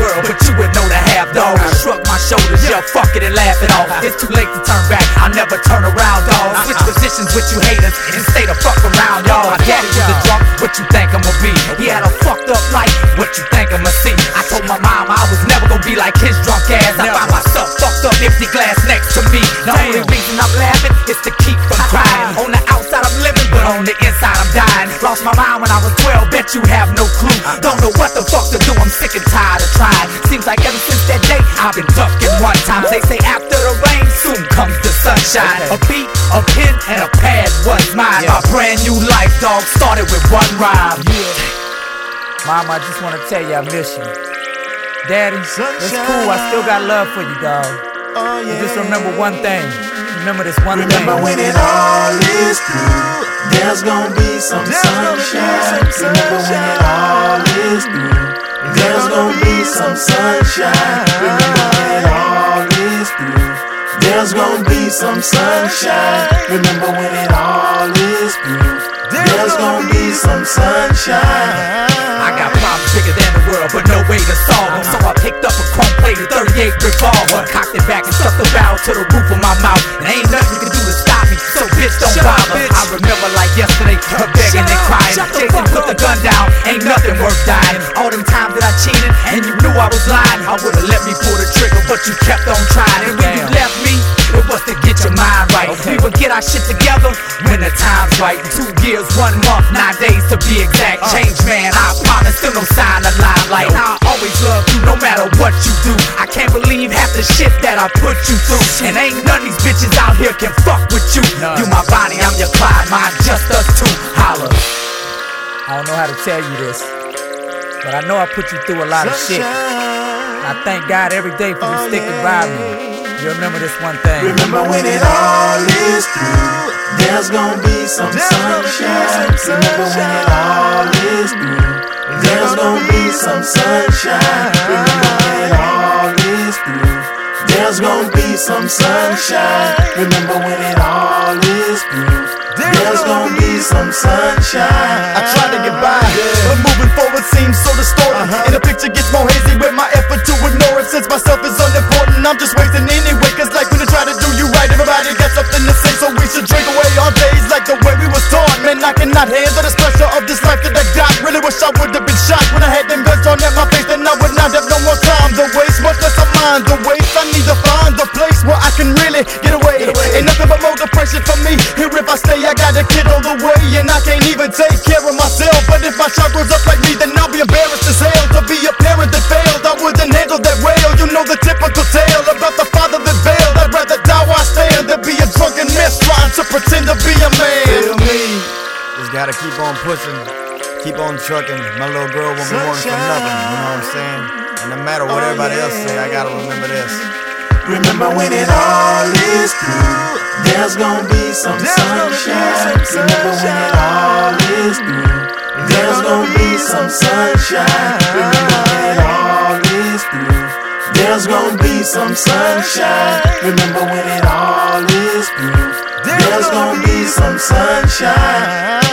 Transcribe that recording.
world, but you would know the half, dog. I shrug my shoulders, yeah, fuck it and laugh it off. It's too late to turn back, I'll never turn around, dog. Switch positions with you haters and stay the fuck around, y'all. My daddy was a drunk, what you think I'ma be? He had a fucked up life, what you think I'ma see? I told my mama I was never gonna be like his drunk ass. I find myself fucked up, empty glass next to me. The only reason I'm laughing is to keep from crying. On the outside I'm living, but on the inside I'm dying. Lost my mind when I was 12, bet you have no clue. Don't know what the fuck to do, I'm sick and tired of trying. Seems like ever since that day, I've been ducking one time. They say after the rain, soon comes the sunshine. A beat, a pen, and a pad was mine. My brand new life, dog, started with one rhyme. Mama, I just wanna tell you I miss you. Daddy, it's cool, I still got love for you, dog. But just remember one thing. Remember this one thing. Remember when it all is through, there's gonna be some sunshine. Remember when it all is through, there's gonna be some sunshine. Remember when it all is through, there's gonna be some sunshine. Remember when it all is through, there's gonna be some sunshine. I got problems bigger than the world, but no way to solve them. So I picked up a chrome-plated 38 revolver, cocked it back and stuck the barrel to the roof of my mouth. And ain't nothing you can do to stop me, so bitch don't bother. I remember like yesterday, her begging and crying. Jason put the gun down, ain't nothing worth dying. All them times that I cheated, and you knew I was lying. I would've let me pull the trigger, but you kept on trying. And when you left me, it was to get your mind right. We would get our shit together when the time's right. 2 years, 1 month, 9 days to be exact. Change man, I promise, still no sign of limelight. I always love you no matter what you do. I can't believe half the shit that I put you through. And ain't none of these bitches out here can fuck with you. You my Bonnie, I'm your Clyde, mine just us two. Holla. I don't know how to tell you this, but I know I put you through a lot of shit. I thank God every day for you sticking by me. You remember this one thing. Remember when it all is through, there's gonna be some sunshine. Remember when it all is through, there's gonna be some sunshine. Remember when it all is through, there's gonna be some sunshine. Remember when it all is through, there's gonna be some sunshine. I tried to get by, but moving forward seems so distorted. And the picture gets more hazy with my effort to ignore it. Since myself is unimportant, I'm just wasting anyway. Cause like when I try to do you right, everybody got something to say. So we should drink away our days like the way we was taught. Man, I cannot handle the pressure of this life that I got. Really wish I would've been shot when I had them guns on at my face. Then I would not have no more time to waste, much less a mind to waste. I need to find a place where I can really get away. Ain't nothing but more depression for me. Here if I stay, I got a kid on the way, and I can't even take care of myself. But if my child grows up like me, then I'll be embarrassed as hell. To be a parent that failed, I wouldn't handle that well. You know the typical tale about the father that failed. I'd rather die while I stand than be a drunken mess trying to pretend to be a man. Feel me? Just gotta keep on pushing, keep on trucking. My little girl won't be wanting for nothing, you know what I'm saying? And no matter what everybody else say, I gotta remember this. Remember when it all is through, there's gonna be some sunshine. Remember when it all is through, there's gonna be some sunshine. Remember when it all is through, there's gonna be some sunshine. Remember when it all is through, there's gonna be some sunshine.